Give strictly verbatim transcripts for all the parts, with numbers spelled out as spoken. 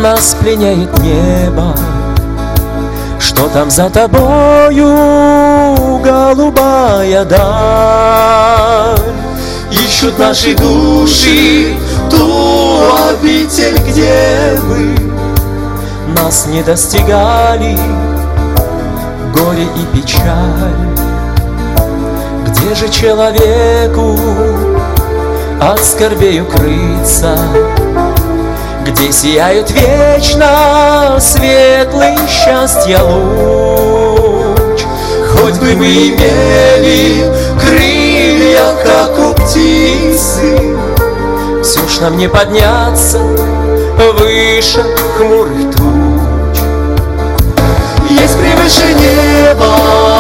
Нас пленяет небо, что там за тобою, голубая даль. Ищут наши души ту обитель, где мы нас не достигали горе и печаль. Где же человеку от скорбей укрыться, где сияет вечно светлый счастья луч? Хоть бы мы имели крылья, как у птицы, все ж нам не подняться выше хмурых туч. Есть превыше неба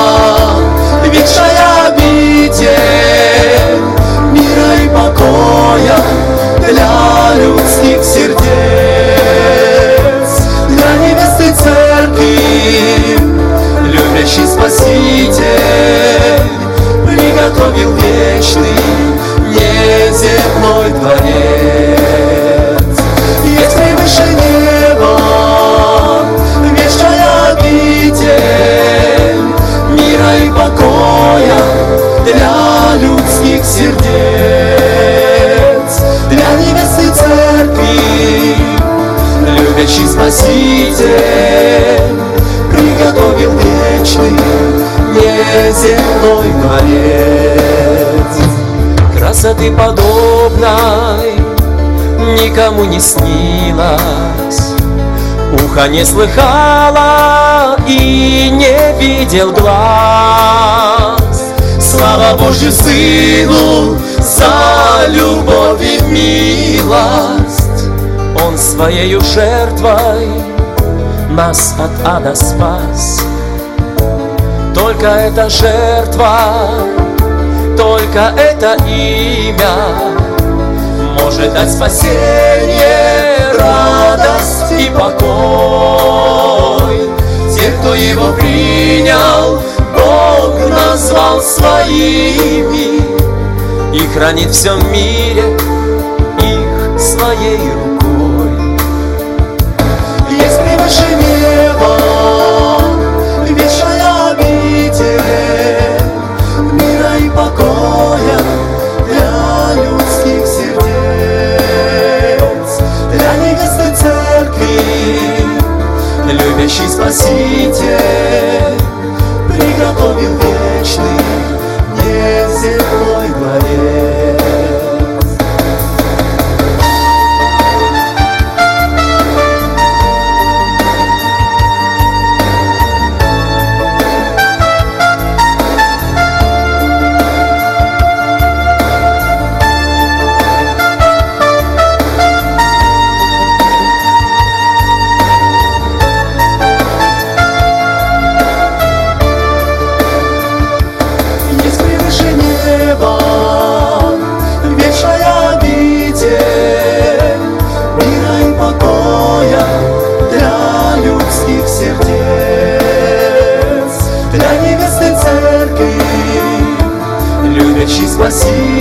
вечная обитель мира и покоя для людских сердец, для невесты церкви любящий Спаситель приготовил вечный неземной дворец. Есть превыше неба вечная обитель мира и покоя для людских сердец, для невесты церкви любящий Спаситель приготовил вечный неземной дворец. Красоты подобной никому не снилось, ухо не слыхало и не видел глаз. Слава Божью Сыну за любовь и милость, Он своею жертвой нас от ада спас. Только эта жертва, только это имя может дать спасение, радость и покой. Те, кто его принял, Бог назвал своими и хранит в всем мире их своей рукой. Есть превыше неба вечная обитель мира и покоя для людских сердец, для невесты церкви любящий Спаситель приготовил вечный неземной дворец. Для невесты церкви любящий Спаситель